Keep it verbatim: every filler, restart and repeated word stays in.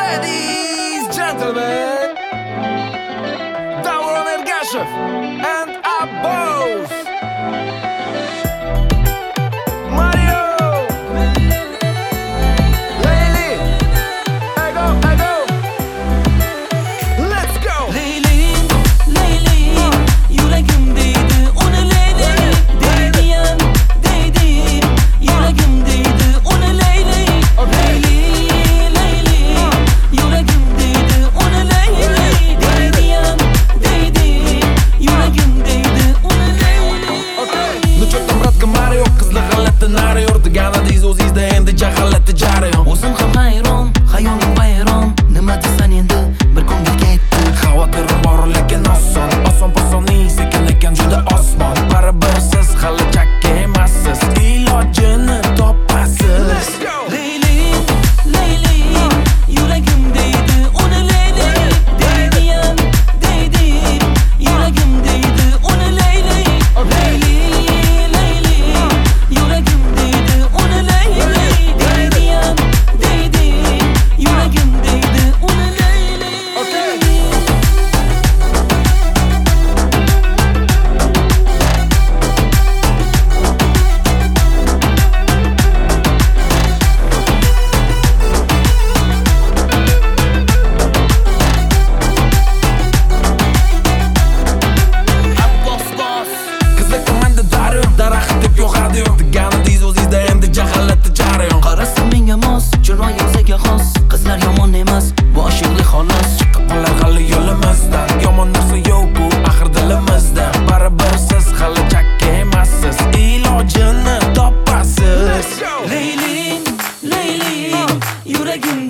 Ladies, gentlemen, Davron Ergashev and Abboz. Mario, Leyli, Ego, Ego. Let's go. Leyli, Leyli, yüreğim değdi ona Leyli. Değdiyen, değdi, yüreğim değdi ona Leyli. Leyli, Leyli, yüreğim değdi ona Leyli. Değdiyen, değdi, yüreğim değdi ona Leyli. Ну чё там, братка Марио, qizli g'alati nari yurdi Ganadiz o'zingizda endi jahallati jarayon. O'zim ham hayron, xayolim vayron. Nima desan endi bir ko'ngilga aytdi. Xavotirim bor lekin oson, oson posoning sekin lekin juda osmon. Baribir siz hali chakka emassiz, ilojini topasiz. Leyli, Leyli, yüreğim değdi ona Leyli. Değdiyen, değdi, yüreğim değdi ona Leyli. Leyli, Leyli, yüreğim değdi ona Leyli. Değdiyen, değdi, yüreğim değdi ona Leyli. Qizli komanda daryo, daraxt deb yog'adi yo'q. Ganadiz o'zingizda endi jahallati jarayon. Qarasam menga mos, chiroyi o'ziga xos. Qizlar yomon emas, bu oshiqlik xolos. Qolar hali yo'limizdan, yomon narsa yo'q bu axir dilimizda. Baribir siz hali chakka emassiz, ilojini topasiz. Leyli, Leyli, yüreğim